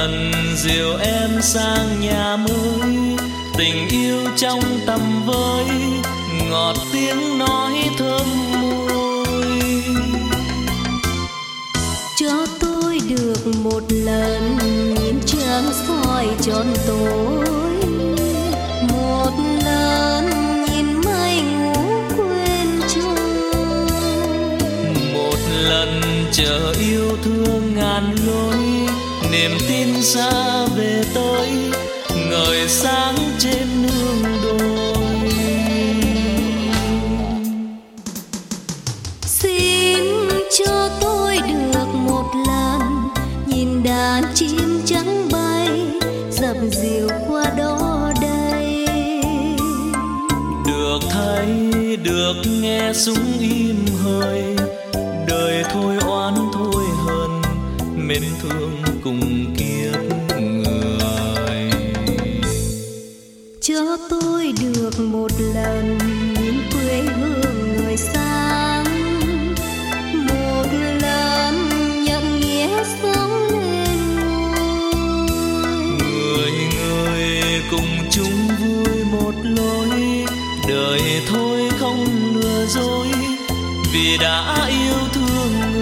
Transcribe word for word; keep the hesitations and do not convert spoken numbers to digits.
lần dìu em sang nhà mới, tình yêu trong tầm với, ngọt tiếng nói thơm môi. Cho tôi được một lần nhìn trăng soi tròn tối, một lần nhìn mây ngủ quên trôi, một lần chờ yêu thương ngàn lối, niềm tin xa về tới ngời sáng trên nương đồi. Xin cho tôi được một lần nhìn đàn chim trắng bay, dập dìu qua đó đây. Được thấy, được nghe súng im hơi, đời thôi oán thôi hờn, mến thương cùng kiếp người. Cho tôi được một lần nhìn quê hương người sáng, một lần nhận nghĩa sống lên ngôi. Người người cùng chung vui một lối, đời thôi không lừa dối, vì đã yêu thương